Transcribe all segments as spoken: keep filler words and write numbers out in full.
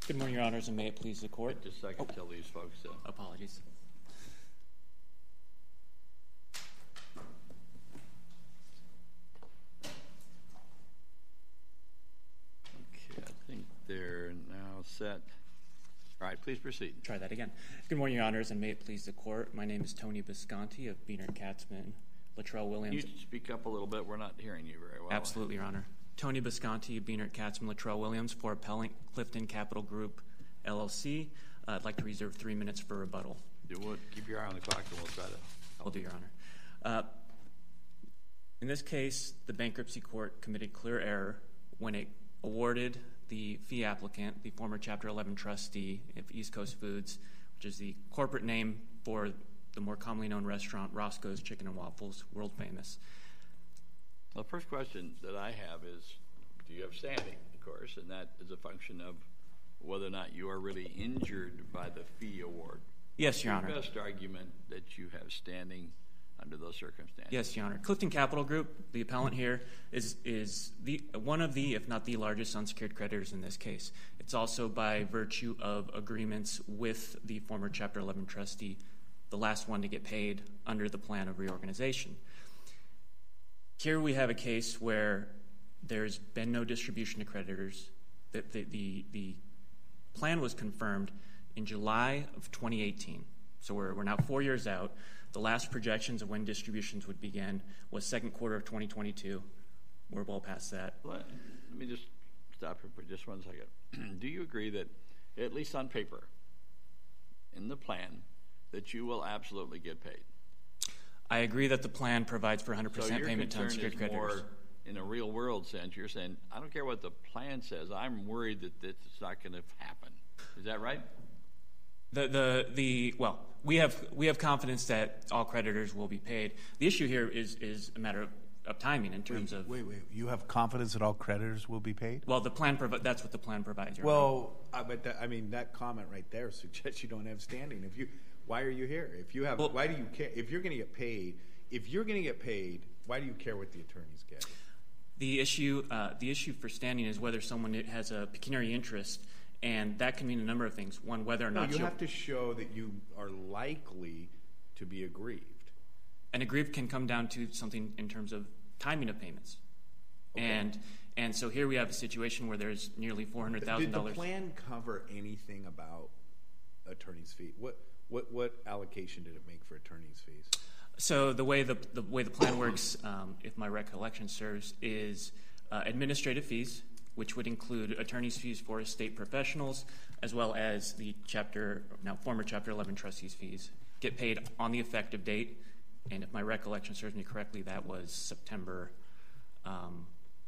Good morning, Your Honors, and may it please the Court. Just a second, oh. Tell these folks. Uh, Apologies. Okay, I think they're now set. All right, please proceed. Try that again. Good morning, Your Honors, and may it please the Court. My name is Tony Bisconti of Beanert Katzman, Latrell Williams. Can you speak up a little bit? We're not hearing you very well. Absolutely, Your Honor. Tony Bisconti of Beanert Katzman, Latrell Williams for Appellant Clifton Capital Group, L L C. Uh, I'd like to reserve three minutes for rebuttal. Do what? Keep your eye on the clock, and we'll try to. I'll do, Your Honor. Uh, in this case, the bankruptcy court committed clear error when it awarded the fee applicant, the former Chapter eleven trustee of East Coast Foods, which is the corporate name for the more commonly known restaurant, Roscoe's Chicken and Waffles, world famous. Well, the first question that I have is, do you have standing, of course, and that is a function of whether or not you are really injured by the fee award. Yes, Your Honor. What's your best argument that you have standing under those circumstances? Yes, Your Honor. Clifton Capital Group, the appellant here, is is the one of the, if not the largest unsecured creditors in this case. It's also by virtue of agreements with the former Chapter eleven trustee, the last one to get paid under the plan of reorganization. Here we have a case where there's been no distribution to creditors. The, the, the, the plan was confirmed in July of twenty eighteen. So we're, we're now four years out. The last projections of when distributions would begin was second quarter of twenty twenty-two. We're well past that. Let, let me just stop here for just one second. Do you agree that, at least on paper, in the plan, that you will absolutely get paid? I agree that the plan provides for one hundred percent so payment to unsecured creditors. More in a real world sense, you're saying, I don't care what the plan says, I'm worried that this is not going to happen. Is that right? The the the well, we have we have confidence that all creditors will be paid. The issue here is is a matter of, of timing in terms wait, of wait wait. You have confidence that all creditors will be paid? Well, the plan provi- that's what the plan provides. Well, uh, but that, I mean that comment right there suggests you don't have standing. If you, why are you here? If you have, well, why do you care? If you're going to get paid, if you're going to get paid, why do you care what the attorneys get? The issue uh, the issue for standing is whether someone has a pecuniary interest. And that can mean a number of things. One, whether or no, not you have to show that you are likely to be aggrieved. And aggrieved can come down to something in terms of timing of payments. Okay. And and so here we have a situation where there's nearly four hundred thousand dollars. Did the plan cover anything about attorney's fees? What what what allocation did it make for attorney's fees? So the way the the way the plan works, um, if my recollection serves, is uh, administrative fees, which would include attorney's fees for estate professionals, as well as the chapter, now former Chapter eleven trustees' fees, get paid on the effective date. And if my recollection serves me correctly, that was September, um,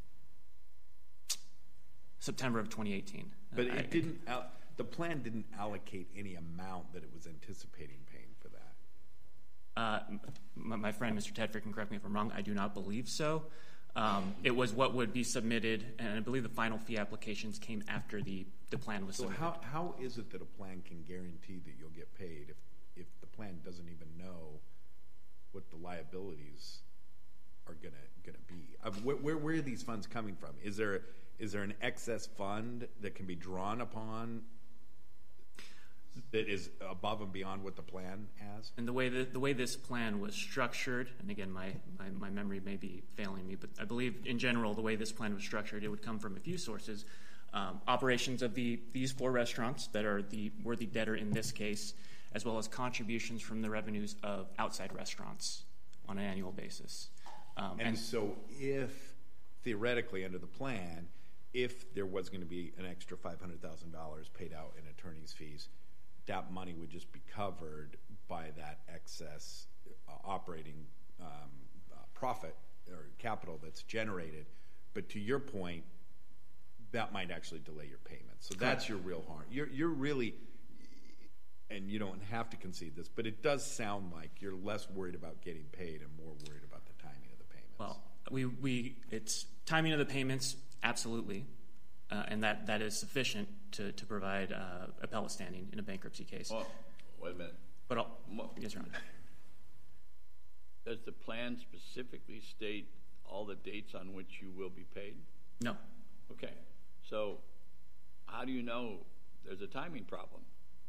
September of twenty eighteen. But it I, didn't. Al- the plan didn't allocate any amount that it was anticipating paying for that. Uh, my, my friend, Mister Tedford, can correct me if I'm wrong. I do not believe so. Um, it was what would be submitted, and I believe the final fee applications came after the, the plan was so submitted. So how how is it that a plan can guarantee that you'll get paid if if the plan doesn't even know what the liabilities are gonna gonna be? Uh, where, where where are these funds coming from? Is there is there an excess fund that can be drawn upon that is above and beyond what the plan has? And the way that the way this plan was structured, and again, my, my, my memory may be failing me, but I believe in general the way this plan was structured, it would come from a few sources. Um, operations of the these four restaurants that are the worthy debtor in this case, as well as contributions from the revenues of outside restaurants on an annual basis. Um, and, and so if, theoretically under the plan, if there was going to be an extra five hundred thousand dollars paid out in attorney's fees, that money would just be covered by that excess uh, operating um, uh, profit or capital that's generated. But to your point, that might actually delay your payments. So that's your real harm. You're, you're really, and you don't have to concede this, but it does sound like you're less worried about getting paid and more worried about the timing of the payments. Well, we, we it's timing of the payments, absolutely. Uh, and that, that is sufficient to, to provide uh, appellate standing in a bankruptcy case. Well, wait a minute. But I'll, yes, Your Honor. Does the plan specifically state all the dates on which you will be paid? No. Okay. So how do you know there's a timing problem.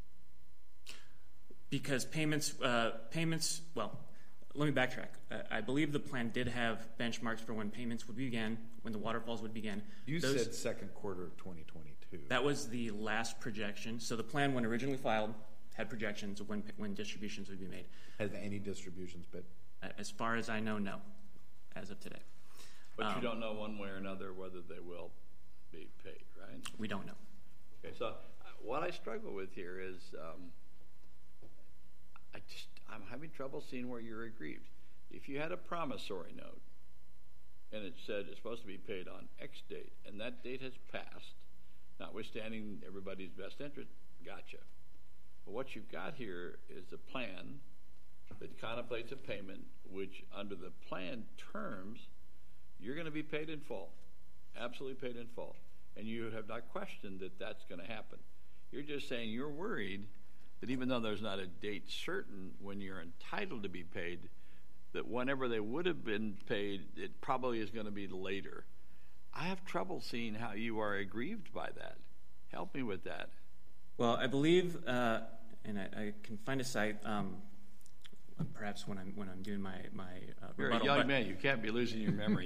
Because payments, uh, payments. Well, let me backtrack. Uh, I believe the plan did have benchmarks for when payments would begin, when the waterfalls would begin. You Those, said second quarter of twenty twenty-two. That was the last projection. So the plan, when originally filed, had projections of when when distributions would be made. Has any distributions been? As far as I know, no, as of today. But Um, you don't know one way or another whether they will be paid, right? We don't know. Okay, so uh, what I struggle with here is um, I just I'm having trouble seeing where you're aggrieved. If you had a promissory note and it said it's supposed to be paid on X date, and that date has passed, notwithstanding everybody's best interest, gotcha. But what you've got here is a plan that contemplates a payment which, under the plan terms, you're going to be paid in full, absolutely paid in full. And you have not questioned that that's going to happen. You're just saying you're worried that even though there's not a date certain when you're entitled to be paid, that whenever they would have been paid, it probably is going to be later. I have trouble seeing how you are aggrieved by that. Help me with that. Well, I believe, uh, and I, I can find a site, um, perhaps when I'm when I'm doing my my uh, You're rebuttal, a young but, man. You can't be losing your memory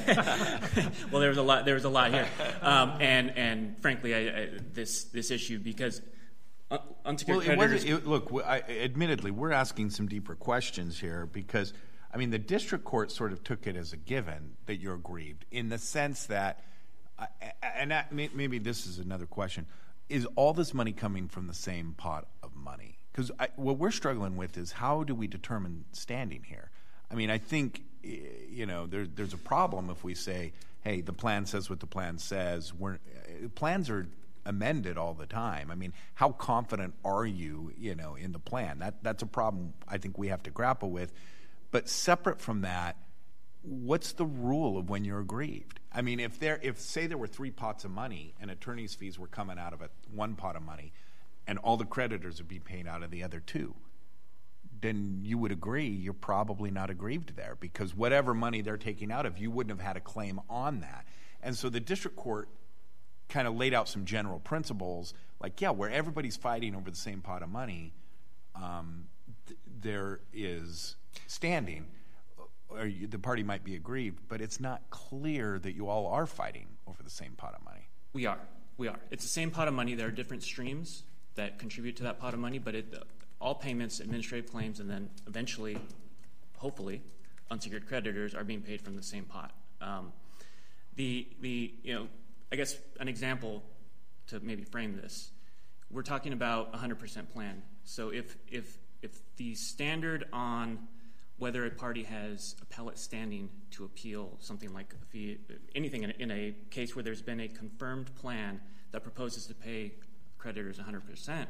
yet. well, there was a lot. There was a lot here, um, and and frankly, I, I, this this issue because uh, unsecured Well, it creditors. wasn't, it, look, w- I, admittedly, we're asking some deeper questions here because, I mean, the district court sort of took it as a given that you're aggrieved in the sense that, uh, and that, may, maybe this is another question, is all this money coming from the same pot of money? Because what we're struggling with is how do we determine standing here? I mean, I think, you know, there, there's a problem if we say, hey, the plan says what the plan says. We're, plans are amended all the time. I mean, how confident are you, you know, in the plan? That That's a problem I think we have to grapple with. But separate from that, what's the rule of when you're aggrieved? I mean, if there, if say there were three pots of money and attorney's fees were coming out of a, one pot of money, and all the creditors would be paid out of the other two, then you would agree you're probably not aggrieved there because whatever money they're taking out of, you wouldn't have had a claim on that. And so the district court kind of laid out some general principles, like, yeah, where everybody's fighting over the same pot of money, um, th- there is standing, or you, the party might be aggrieved, but it's not clear that you all are fighting over the same pot of money. We are. We are. It's the same pot of money. There are different streams that contribute to that pot of money, but it, uh, all payments, administrative claims, and then eventually, hopefully, unsecured creditors are being paid from the same pot. Um, the the you know, I guess an example to maybe frame this, we're talking about a one hundred percent plan. So if if if the standard on whether a party has appellate standing to appeal something like a fee, anything in a, in a case where there's been a confirmed plan that proposes to pay creditors one hundred percent,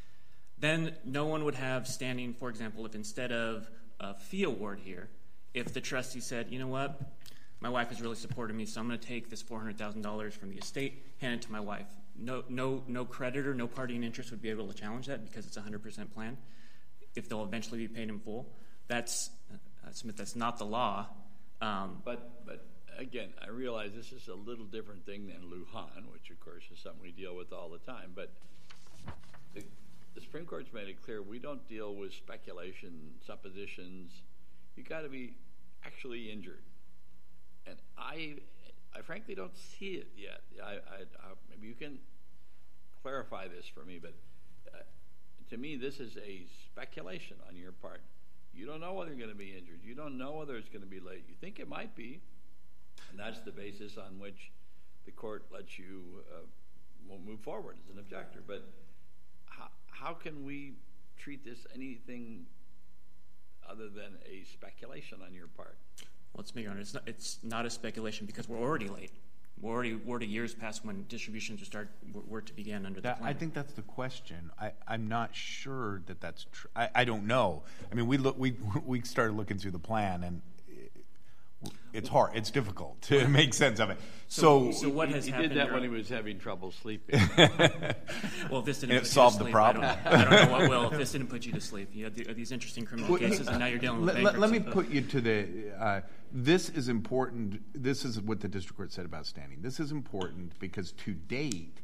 then no one would have standing, for example, if instead of a fee award here, if the trustee said, you know what, my wife has really supported me, so I'm going to take this four hundred thousand dollars from the estate, hand it to my wife. No, no, no creditor, no party in interest would be able to challenge that because it's a one hundred percent plan. If they'll eventually be paid in full, that's I submit that's not the law. Um, But but again, I realize this is a little different thing than Lujan, which of course is something we deal with all the time. But the, the Supreme Court's made it clear we don't deal with speculation, suppositions. You got to be actually injured, and I I frankly don't see it yet. I, I, I maybe you can clarify this for me, but uh, to me this is a speculation on your part. You don't know whether you're going to be injured. You don't know whether it's going to be late. You think it might be, and that's the basis on which the court lets you uh, move forward as an objector. But how, how can we treat this anything other than a speculation on your part? Well, let's be honest, it's not, it's not a speculation because we're already late. We're already, we're already years past when distributions are start were, were to begin under That, the plan. I think that's the question. I, I'm not sure that that's true. I, I don't know. I mean, we look, we we started looking through the plan, and it, it's hard. It's difficult to make sense of it. So, So, so what has he happened? did that early- when he was having trouble sleeping. Well, if this didn't And it put solved you the to sleep, I don't, problem. know, I don't know what will. If this didn't put you to sleep, you had the, these interesting criminal Well, cases, and now you're dealing with let, let, let me bankruptcy. put you to the. Uh, this is important. This is what the district court said about standing. This is important because to date,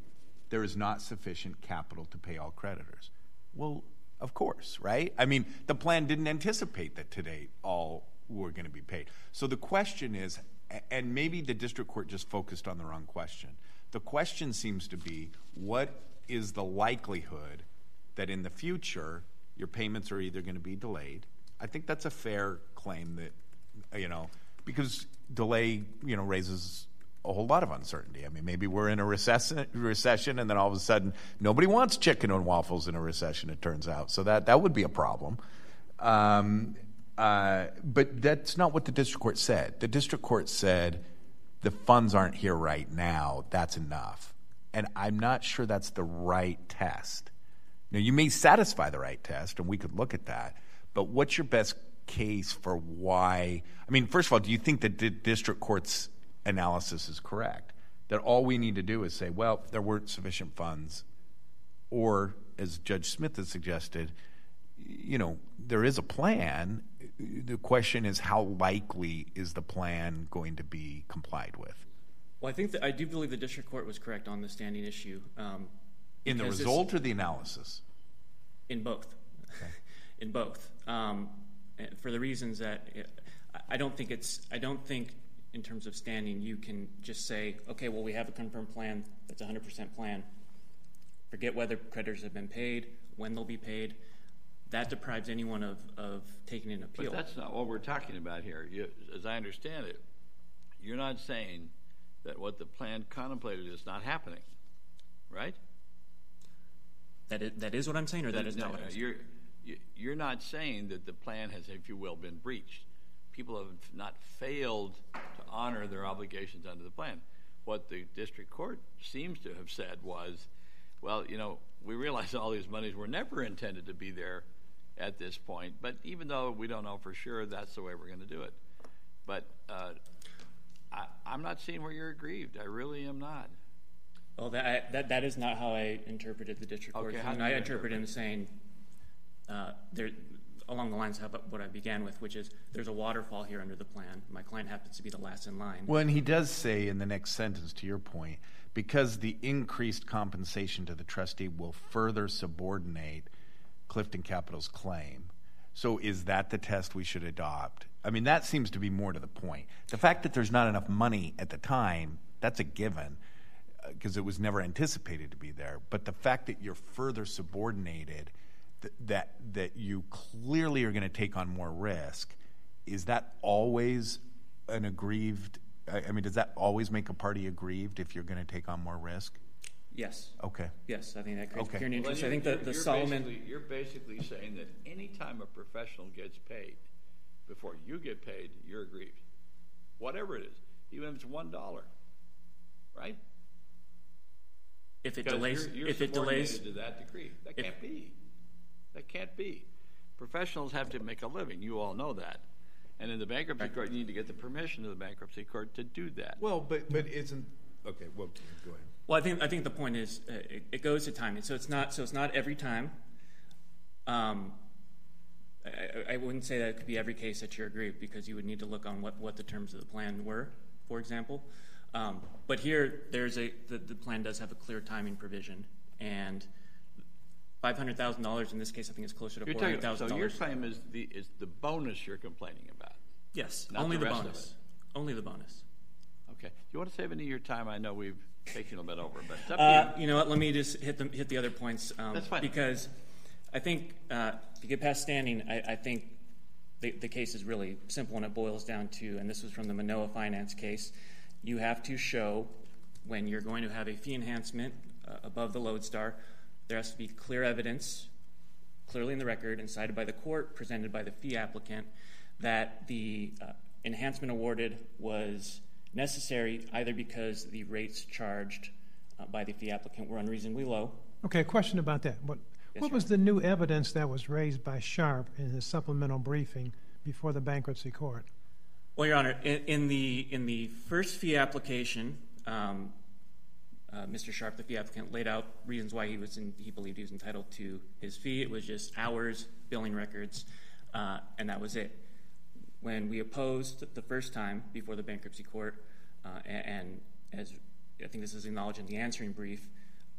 there is not sufficient capital to pay all creditors. Well, of course, right? I mean, the plan didn't anticipate that today all were going to be paid. So the question is, and maybe the district court just focused on the wrong question. The question seems to be, what is the likelihood that in the future your payments are either going to be delayed? I think that's a fair claim that, you know, because delay, you know, raises a whole lot of uncertainty. I mean, maybe we're in a recession, recession, and then all of a sudden nobody wants chicken and waffles in a recession, it turns out. So that, that would be a problem. Um, uh, but that's not what the district court said. The district court said the funds aren't here right now. That's enough. And I'm not sure that's the right test. Now, you may satisfy the right test, and we could look at that. But what's your best case for why? I mean, first of all, do you think that the district court's analysis is correct? That all we need to do is say, well, there weren't sufficient funds, or as Judge Smith has suggested, you know, there is a plan. The question is, how likely is the plan going to be complied with? Well, I think that I do believe the district court was correct on the standing issue. Um, in the result or the analysis? In both. Okay. In both. Um, for the reasons that it, I don't think it's, I don't think in terms of standing, you can just say, okay, well, we have a confirmed plan that's a one hundred percent plan. Forget whether creditors have been paid, when they'll be paid. That deprives anyone of, of taking an appeal. But that's not what we're talking about here. You, as I understand it, you're not saying that what the plan contemplated is not happening, right? That is, that is what I'm saying, or that, that is no, not what I'm saying? You're, you're not saying that the plan has, if you will, been breached. People have not failed to honor their obligations under the plan. What the district court seems to have said was, well, you know, we realize all these monies were never intended to be there at this point, but even though we don't know for sure, that's the way we're going to do it. But uh, I, I'm not seeing where you're aggrieved. I really am not. Well, that, I, that, that is not how I interpreted the district court. Okay, and I interpreted him saying, uh, there, along the lines of what I began with, which is there's a waterfall here under the plan. My client happens to be the last in line. Well, and he does say in the next sentence, to your point, because the increased compensation to the trustee will further subordinate Clifton Capital's claim. So is that the test we should adopt? I mean, that seems to be more to the point. The fact that there's not enough money at the time, that's a given, because uh, it was never anticipated to be there. But the fact that you're further subordinated, th- that that you clearly are going to take on more risk, is that always an aggrieved? I mean, does that always make a party aggrieved if you're going to take on more risk? Yes. Okay. Yes, I think that creates Okay. pure Well, interest. you, I think the, you're, the you're Solomon... Basically, you're basically saying that any time a professional gets paid, before you get paid, you're aggrieved. Whatever it is, even if it's one dollar, right? If it Because delays... you're, you're if it delays... to that degree. That if, can't be. That can't be. Professionals have to make a living. You all know that. And in the bankruptcy right. court, you need to get the permission of the bankruptcy court to do that. Well, but but isn't okay? Well, go ahead. Well, I think I think the point is uh, it, it goes to timing. So it's not so it's not every time. Um, I, I wouldn't say that it could be every case that you're aggrieved, because you would need to look on what, what the terms of the plan were, for example. Um, but here, there's a the, the plan does have a clear timing provision, and five hundred thousand dollars in this case, I think, is closer to four hundred thousand dollars. So your claim is the is the bonus you're complaining about? Yes, Not only the, the rest bonus. Of it. Only the bonus. Okay. Do you want to save any of your time? I know we've taken a little bit over, but it's up uh, to you. You know what? Let me just hit the hit the other points. Um, That's fine. Because I think uh, if you get past standing, I, I think the, the case is really simple, and it boils down to, and this was from the Manoa Finance case, you have to show when you're going to have a fee enhancement uh, above the lodestar, there has to be clear evidence, clearly in the record and cited by the court, presented by the fee applicant, that the uh, enhancement awarded was necessary either because the rates charged uh, by the fee applicant were unreasonably low. Okay, a question about that. What, yes, what was the new evidence that was raised by Sharp in his supplemental briefing before the bankruptcy court? Well, Your Honor, in, in the in the first fee application, um, uh, Mister Sharp, the fee applicant, laid out reasons why he was in, he believed he was entitled to his fee. It was just hours, billing records, uh, and that was it. When we opposed the first time before the bankruptcy court, uh, and, and as I think this is acknowledged in the answering brief,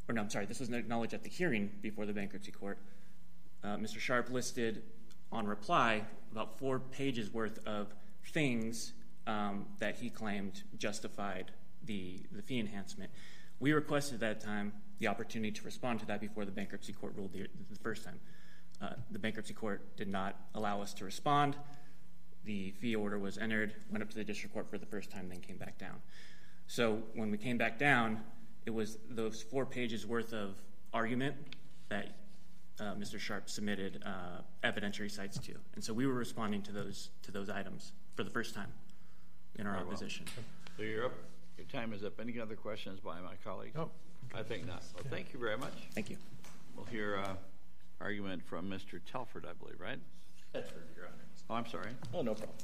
or no, I'm sorry, this was acknowledged at the hearing before the bankruptcy court. Uh, Mister Sharp listed on reply about four pages worth of things um, that he claimed justified the, the fee enhancement. We requested at that time the opportunity to respond to that before the bankruptcy court ruled the, the first time. Uh, the bankruptcy court did not allow us to respond. The fee order was entered, went up to the district court for the first time, then came back down. So when we came back down, it was those four pages worth of argument that uh, Mister Sharp submitted uh, evidentiary cites to. And so we were responding to those to those items for the first time in our Very well. opposition. So you're up. Your time is up. Any other questions by my colleagues? Oh, I think not. Well, thank you very much. Thank you. We'll hear uh, argument from Mister Telford, I believe, right? Tedford, Your Honor. Oh, I'm sorry. Oh, no problem.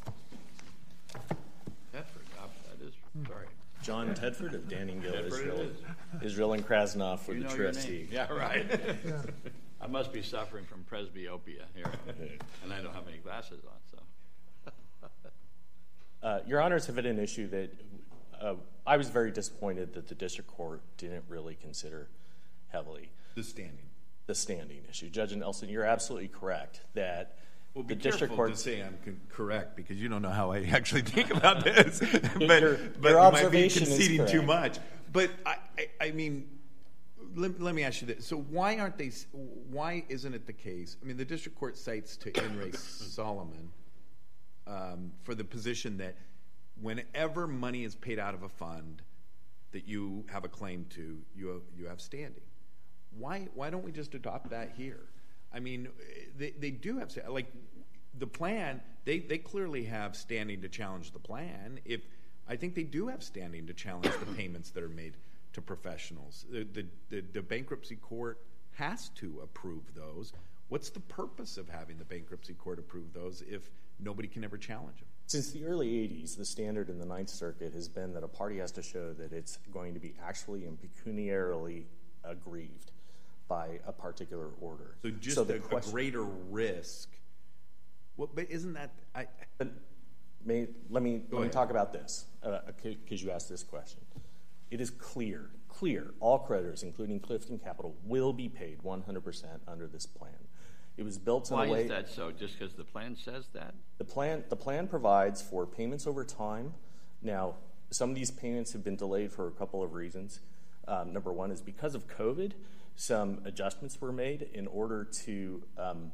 Tedford. Uh, that is, sorry. John Tedford of Danningill, Tedford it Israel. is. Israel and Krasnov for You the know your trustee. name. Yeah, right. yeah. I must be suffering from presbyopia here, and I don't have any glasses on, so. Uh, Your Honors have had an issue that uh, I was very disappointed that the district court didn't really consider heavily. The standing. The standing issue. Judge Nelson, you're absolutely correct that Well, be the district careful court to say I'm con- correct because you don't know how I actually think about this. but Your- but your you might be observation is conceding too correct. much. But I, I, I mean, let, let me ask you this: so why aren't they? Why isn't it the case? I mean, the district court cites to In re Solomon um, for the position that whenever money is paid out of a fund that you have a claim to, you have, you have standing. Why why don't we just adopt that here? I mean, they they do have like the plan. They they clearly have standing to challenge the plan. If I think they do have standing to challenge the payments that are made to professionals. The the, the the bankruptcy court has to approve those. What's the purpose of having the bankruptcy court approve those if nobody can ever challenge them? Since the early eighties, the standard in the Ninth Circuit has been that a party has to show that it's going to be actually and pecuniarily aggrieved by a particular order. So just so a, the a question, greater risk. Well, but isn't that I? But may, let me let me ahead. talk about this because uh, you asked this question. It is clear, clear. All creditors, including Clifton Capital, will be paid one hundred percent under this plan. It was built in Why a way. is that so? Just because the plan says that? The plan the plan provides for payments over time. Now, some of these payments have been delayed for a couple of reasons. Um, number one is because of COVID, some adjustments were made in order to um,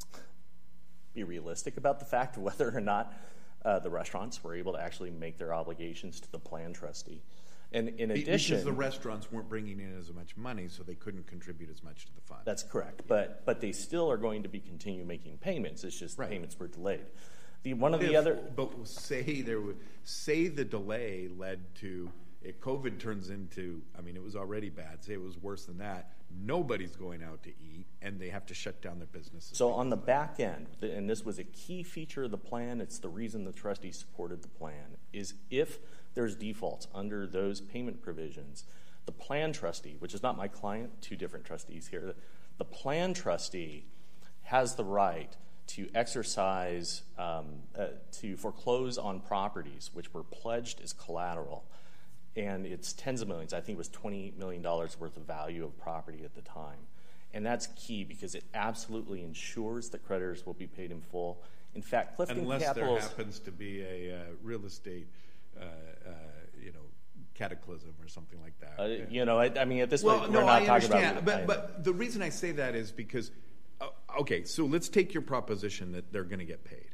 be realistic about the fact of whether or not uh, the restaurants were able to actually make their obligations to the plan trustee. And in Be- addition, because the restaurants weren't bringing in as much money, so they couldn't contribute as much to the fund. that's correct. But but they still are going to be continue making payments. It's just Right. payments were delayed. The one of the If- other but say there were, say the delay led to if COVID turns into. I mean, it was already bad. Say it was worse than that. Nobody's going out to eat, and they have to shut down their businesses. So on the back end, the- and this was a key feature of the plan, it's the reason the trustee supported the plan, is if there's defaults under those payment provisions, the plan trustee, which is not my client, two different trustees here, the plan trustee has the right to exercise, um, uh, to foreclose on properties which were pledged as collateral. And it's tens of millions. I think it was twenty-eight million dollars worth of value of property at the time. And that's key because it absolutely ensures that creditors will be paid in full. In fact, Clifton unless Capital's... there happens to be a uh, real estate, uh, uh, you know, cataclysm or something like that. Uh, Yeah. you know, I, I mean, at this Well, point, no, we're not I talking understand, about... but but the reason I say that is because, uh, okay, so let's take your proposition that they're going to get paid.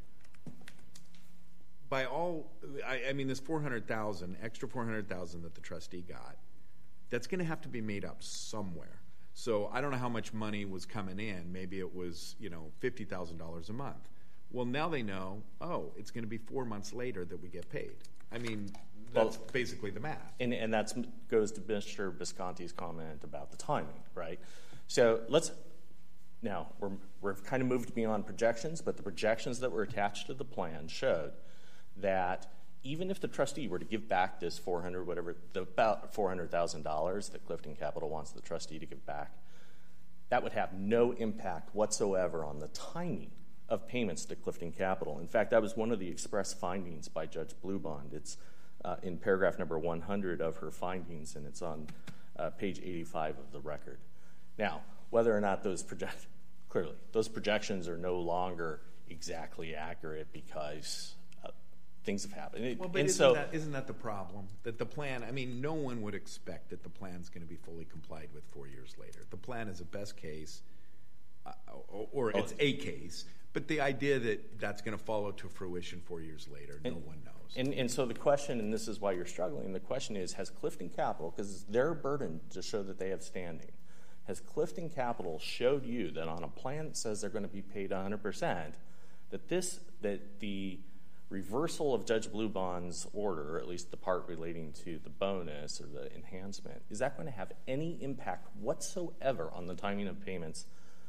By all, I, I mean, this four hundred thousand, extra four hundred thousand that the trustee got, that's going to have to be made up somewhere. So I don't know how much money was coming in. Maybe it was, you know, fifty thousand dollars a month. Well, now they know, oh, it's going to be four months later that we get paid. I mean, that's Well, basically the math. And, and that goes to Mister Visconti's comment about the timing, right? So let's, now, we're, we've kind of moved beyond projections, but the projections that were attached to the plan showed that even if the trustee were to give back this four hundred, whatever, the about four hundred thousand dollars that Clifton Capital wants the trustee to give back, that would have no impact whatsoever on the timing of payments to Clifton Capital. In fact, that was one of the express findings by Judge Bluebond. It's uh, in paragraph number one hundred of her findings, and it's on uh, page eighty-five of the record. Now, whether or not those project clearly those projections are no longer exactly accurate because uh, things have happened. It, Well, but and isn't, so, that, isn't that the problem? That the plan, I mean, no one would expect that the plan's going to be fully complied with four years later. The plan is a best case, uh, or, or it's a case, but the idea that that's going to follow to fruition four years later, and, no one knows. And, and so the question, and this is why you're struggling, the question is, has Clifton Capital, because it's their burden to show that they have standing, has Clifton Capital showed you that on a plan that says they're going to be paid one hundred percent, that this, that the reversal of Judge Bluebond's order, or at least the part relating to the bonus or the enhancement, is that going to have any impact whatsoever on the timing of payments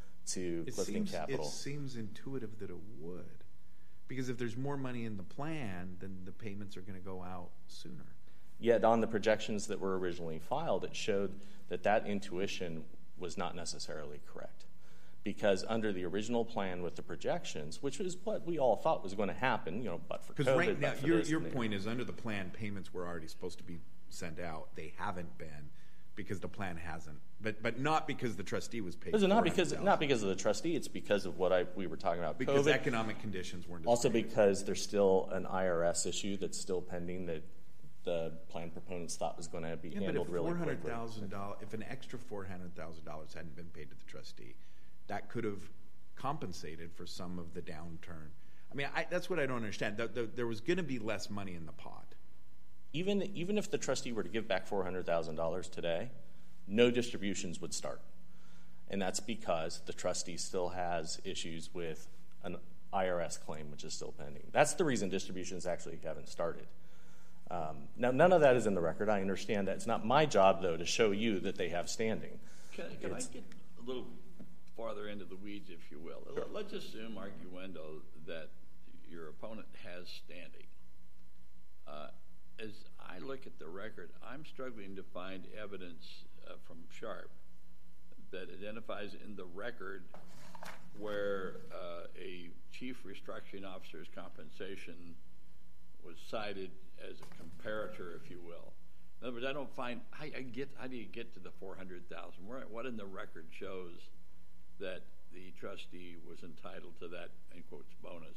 to It Clifton seems, Capital? it seems intuitive that it would. Because if there's more money in the plan, then the payments are going to go out sooner. Yet on the projections that were originally filed, it showed that that intuition was not necessarily correct. Because under the original plan with the projections, which was what we all thought was going to happen, you know, but for Because COVID, right now, but for your, this, your and they- point is under the plan, payments were already supposed to be sent out. They haven't been because the plan hasn't. But but not because the trustee was paid. This is not because four hundred thousand not because of the trustee. It's because of what I we were talking about. Because COVID. economic conditions weren't. as Also great. because there's still an I R S issue that's still pending that the plan proponents thought was going to be Yeah, but handled if really four hundred quickly. thousand dollars, if an extra four hundred thousand dollars hadn't been paid to the trustee, that could have compensated for some of the downturn. I mean, I, that's what I don't understand. The, the, there was going to be less money in the pot. Even even if the trustee were to give back four hundred thousand dollars today, no distributions would start, and that's because the trustee still has issues with an I R S claim, which is still pending. That's the reason distributions actually haven't started. Um, now, none of that is in the record. I understand that. It's not my job, though, to show you that they have standing. Can, can I It's- get a little farther into the weeds, if you will? Sure. Let's assume, arguendo, that your opponent has standing. Uh, as I look at the record, I'm struggling to find evidence uh, from Sharp that identifies in the record where uh, a chief restructuring officer's compensation was cited as a comparator, if you will. In other words, I don't find, I, I get, how do you get to the four hundred thousand? What in the record shows that the trustee was entitled to that, in quotes, bonus?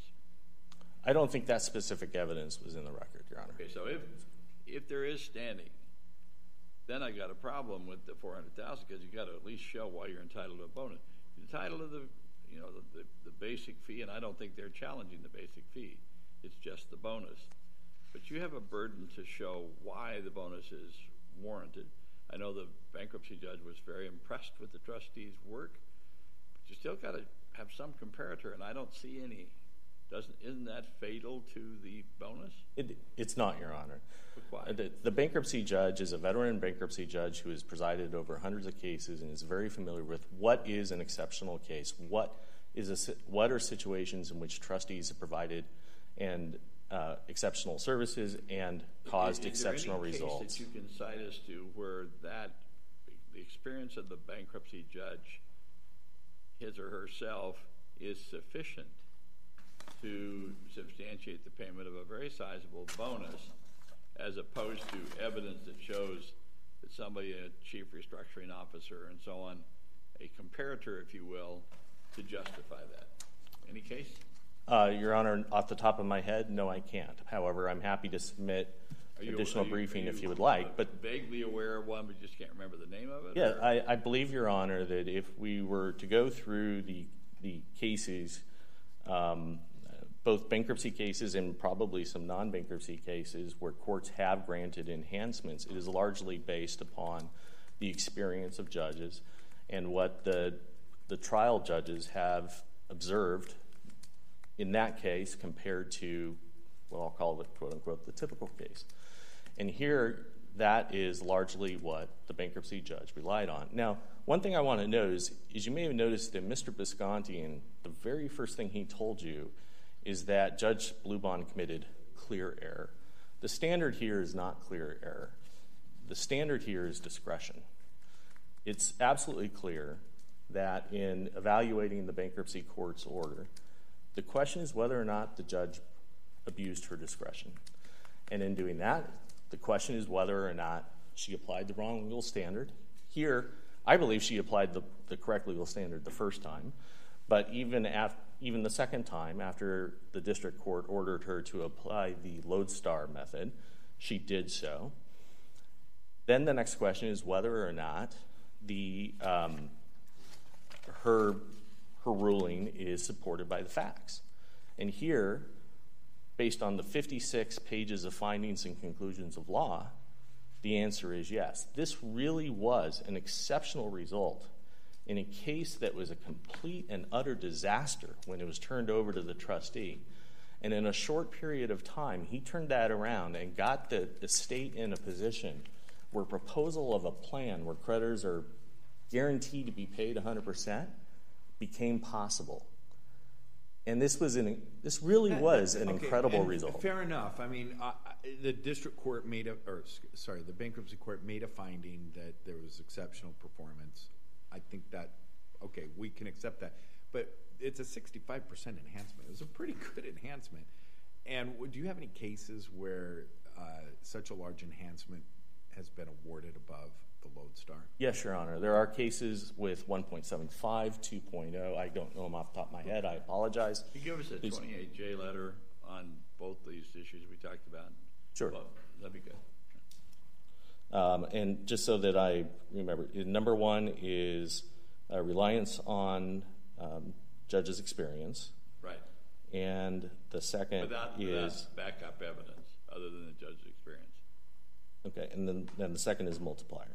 I don't think that specific evidence was in the record, Your Honor. Okay, so if if there is standing, then I got a problem with the four hundred thousand because you got to at least show why you're entitled to a bonus. You're entitled to the, you know, the, the, the basic fee, and I don't think they're challenging the basic fee. It's just the bonus. But you have a burden to show why the bonus is warranted. I know the bankruptcy judge was very impressed with the trustee's work, but you still got to have some comparator, and I don't see any. Doesn't isn't that fatal to the bonus? It, it's not, Your Honor. Why? Uh, The, the bankruptcy judge is a veteran bankruptcy judge who has presided over hundreds of cases and is very familiar with what is an exceptional case, what is a, si- what are situations in which trustees have provided and uh, exceptional services and caused Is- is exceptional there any results. case that you can cite us to where that the experience of the bankruptcy judge, his or herself, is sufficient to substantiate the payment of a very sizable bonus, as opposed to evidence that shows that somebody, a chief restructuring officer and so on, a comparator, if you will, to justify that? Any case? Uh, Your Honor, off the top of my head, no, I can't. However, I'm happy to submit Are you- additional are you- briefing are if you, you would uh, like. But vaguely aware of one, but just can't remember the name of it? yeah, or- I, I believe, Your Honor, that if we were to go through the the cases, um, both bankruptcy cases and probably some non-bankruptcy cases where courts have granted enhancements, it is largely based upon the experience of judges and what the the trial judges have observed in that case compared to what I'll call the quote-unquote the typical case. And here, that is largely what the bankruptcy judge relied on. Now, one thing I want to note is, is you may have noticed that Mister Bisconti, the very first thing he told you is that Judge Bluebond committed clear error. The standard here is not clear error. The standard here is discretion. It's absolutely clear that in evaluating the bankruptcy court's order, the question is whether or not the judge abused her discretion. And in doing that, the question is whether or not she applied the wrong legal standard. Here, I believe she applied the, the correct legal standard the first time, but even af- even the second time, after the district court ordered her to apply the lodestar method, she did so. Then the next question is whether or not the um, her her ruling is supported by the facts. And here, based on the fifty-six pages of findings and conclusions of law, the answer is yes. This really was an exceptional result in a case that was a complete and utter disaster when it was turned over to the trustee. And in a short period of time, he turned that around and got the estate in a position where proposal of a plan where creditors are guaranteed to be paid one hundred percent became possible. And this was an this really was an Okay, incredible and result. Fair enough. I mean, uh, the district court made a, or sorry, the bankruptcy court made a finding that there was exceptional performance. I think that, okay, we can accept that. But it's a sixty-five percent enhancement. It was a pretty good enhancement. And do you have any cases where uh, such a large enhancement has been awarded above the lodestar? Yes, Your Honor. There are cases with one point seven five, two point oh. I don't know them off the top of my head. I apologize. Can you give us a Please. twenty-eight J letter on both these issues we talked about? Sure. Well, that'd be good. Um, and just so that I remember, number one is uh, reliance on um, judge's experience. Right. And the second Without, is... without backup evidence other than the judge's experience. Okay, and then, then the second is multiplier.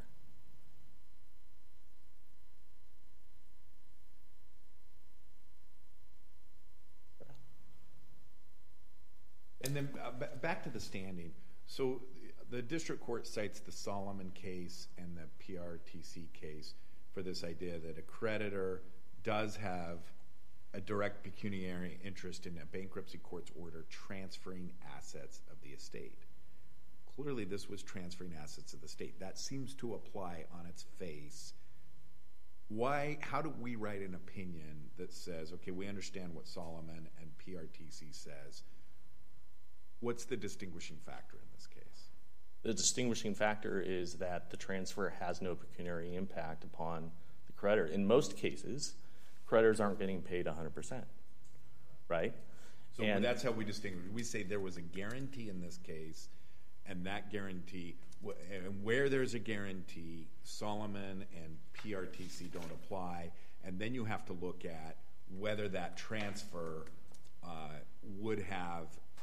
And then uh, b- back to the standing. So the district court cites the Solomon case and the P R T C case for this idea that a creditor does have a direct pecuniary interest in a bankruptcy court's order transferring assets of the estate. Clearly, this was transferring assets of the state. That seems to apply on its face. Why? How do we write an opinion that says, okay, we understand what Solomon and P R T C says? What's the distinguishing factor in this case? The distinguishing factor is that the transfer has no pecuniary impact upon the creditor. In most cases, creditors aren't getting paid one hundred percent, right? So and that's how we distinguish. We say there was a guarantee in this case, and that guarantee, and where there's a guarantee, Solomon and P R T C don't apply, and then you have to look at whether that transfer uh, would have.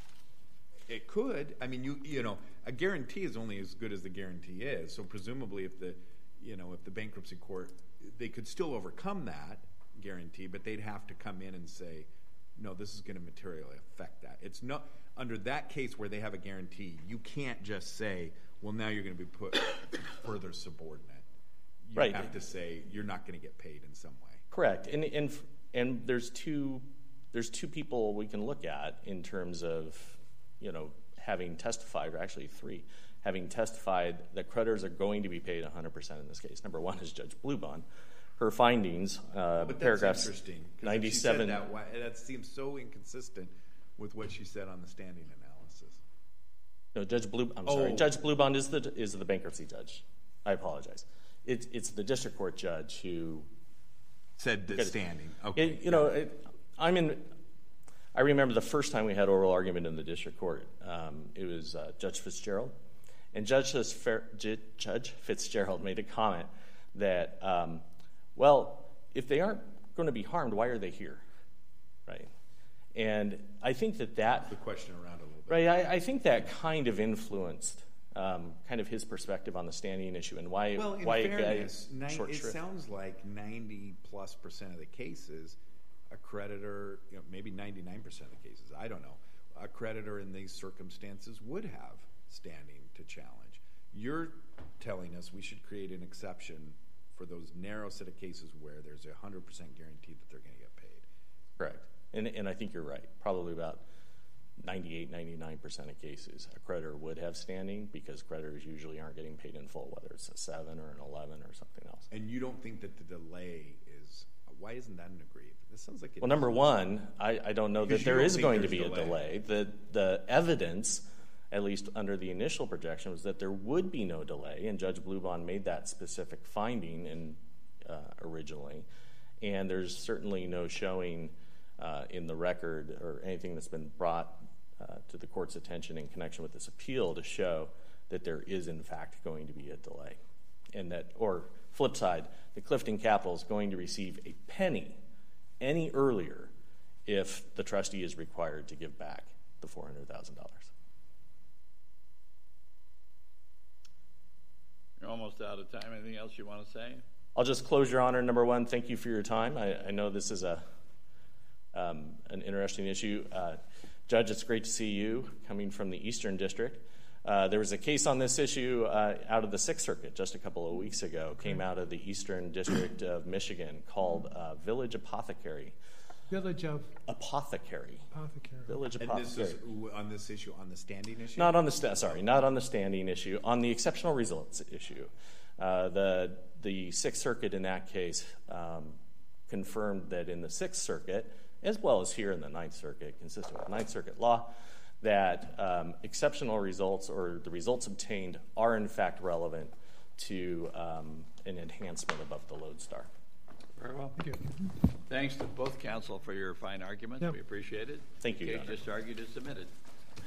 It could. I mean, you you know, a guarantee is only as good as the guarantee is. So presumably, if the you know if the bankruptcy court, they could still overcome that guarantee, but they'd have to come in and say, no, this is going to materially affect that. It's not under that case where they have a guarantee. You can't just say, well, now you're going to be put further subordinate. You right. have to say you're not going to get paid in some way. Correct. And and and there's two there's two people we can look at in terms of, you know, having testified, or actually three, having testified that creditors are going to be paid one hundred percent in this case. Number one is Judge Blubahn. Her findings, uh, but that's paragraphs interesting, ninety-seven. That, why, that seems so inconsistent with what she said on the standing analysis. No, Judge Blue. I'm oh. sorry, Judge Blubahn is the is the bankruptcy judge. I apologize. It's it's the district court judge who said the standing. Okay, it, you know, it, I'm in. I remember the first time we had oral argument in the district court. Um, it was uh, Judge Fitzgerald, and Judge Judge Fitzgerald made a comment that, um, well, if they aren't going to be harmed, why are they here, right? And I think that that the question around a little bit, right? I, I think that kind of influenced um, kind of his perspective on the standing issue and why well, in why fairness, it got short it shrift. Sounds like ninety plus percent of the cases, a creditor, you know, maybe ninety-nine percent of the cases, I don't know, a creditor in these circumstances would have standing to challenge. You're telling us we should create an exception for those narrow set of cases where there's a one hundred percent guarantee that they're going to get paid. Correct. And, and I think you're right. Probably about ninety-eight, ninety-nine percent of cases, a creditor would have standing because creditors usually aren't getting paid in full, whether it's a seven or an eleven or something else. And you don't think that the delay is, why isn't that an aggrieved? This sounds like it Well, number one, I, I don't know Because that you there don't is think going to there's be a delay. delay. The, the evidence at least under the initial projection, was that there would be no delay, and Judge Bluebond made that specific finding in, uh, originally. And there's certainly no showing uh, in the record or anything that's been brought uh, to the court's attention in connection with this appeal to show that there is, in fact, going to be a delay. And that, or flip side, that Clifton Capital is going to receive a penny any earlier if the trustee is required to give back the four hundred thousand dollars. You're almost out of time. Anything else you want to say? I'll just close, Your Honor. Number one, thank you for your time. I, I know this is a um, an interesting issue. Uh, Judge, it's great to see you coming from the Eastern District. Uh, there was a case on this issue uh, out of the Sixth Circuit just a couple of weeks ago, came out of the Eastern District of Michigan, called uh, Village Apothecary. Village of Apothecary. Apothecary. Village And Apothecary. this is w- on this issue, on the standing issue? Not on the sta- sorry, not on the standing issue. On the exceptional results issue, uh, the the Sixth Circuit in that case um, confirmed that in the Sixth Circuit, as well as here in the Ninth Circuit, consistent with Ninth Circuit law, that um, exceptional results or the results obtained are in fact relevant to um, an enhancement above the lodestar. Very well. Thank you. Thanks to both counsel for your fine arguments. Yep. We appreciate it. Thank you, The Your case Honor. just argued is submitted.